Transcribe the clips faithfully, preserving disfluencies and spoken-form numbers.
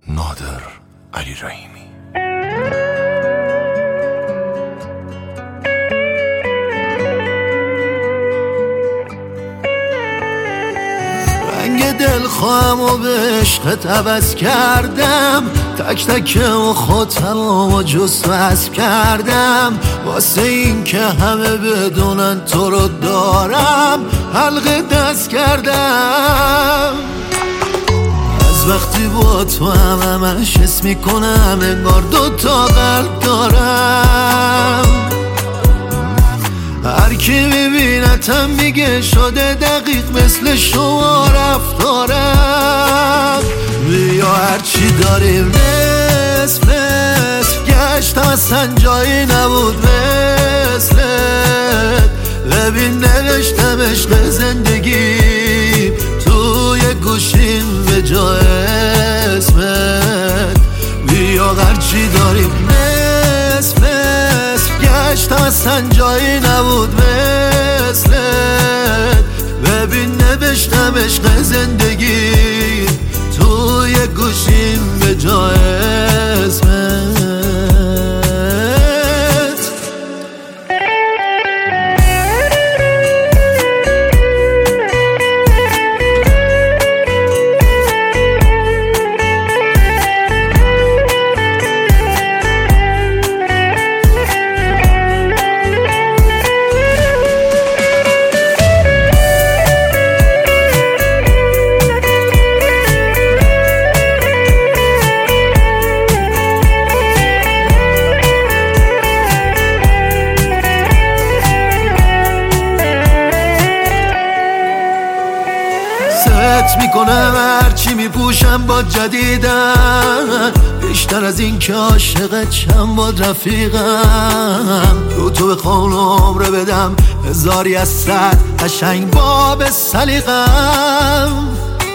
نادر علی رحیمی. رنگ دل خواهم و به عشقت عوض کردم، تک تک و خودم و جست وصف کردم، واسه این که همه بدونن تو رو دارم حلقه دست کردم. از وقتی با تو هم همش حس میکنم انگار دوتا قلب دارم، هر کی میبینتم میگه شده دقیق مثل شما رفتارم. بیا هرچی داریم نصف نصف گشتم اصلا جایی نبود مثلت، ببین نوشتم عشق زندگی توی گوشیم به جای اسمت. بیا هرچی داریم نصف نصف گشتم اصلا جایی نبود مثلت، ببین نوشتم عشق زندگی توی گوشیم به جای اسمت. ست میکنم هرچی میپوشم با جدیدم، بیشتر از این که عاشقت شم با رفیقم. رو تو بخوام عمره بدم هزاری از صد قشنگ باب سلیقم.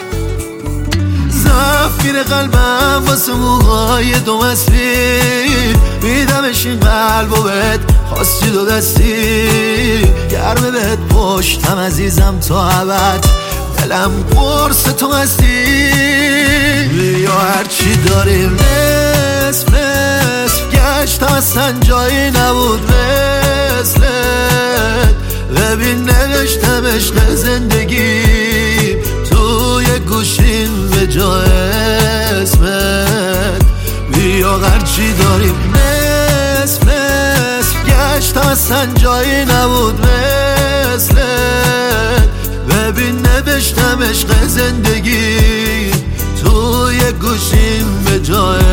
ضعف میره قلبم واسه موهای دو مسیر، میدمش این قلب و بهت خواستی دو دستی، گرمه بهت پشتم عزیزم تا ابد، دلم قرص تو هستی. بیا هرچی داریم نصف نصف گشتم اصلا جایی نبود مثلت، ببین نوشتم عشق زندگی توی گوشیم به جای اسمت. بیا هرچی داریم نصف نصف گشتم اصلا جایی نبود مثلت، ببین نوشتم عشق زندگی توی گوشیم به جای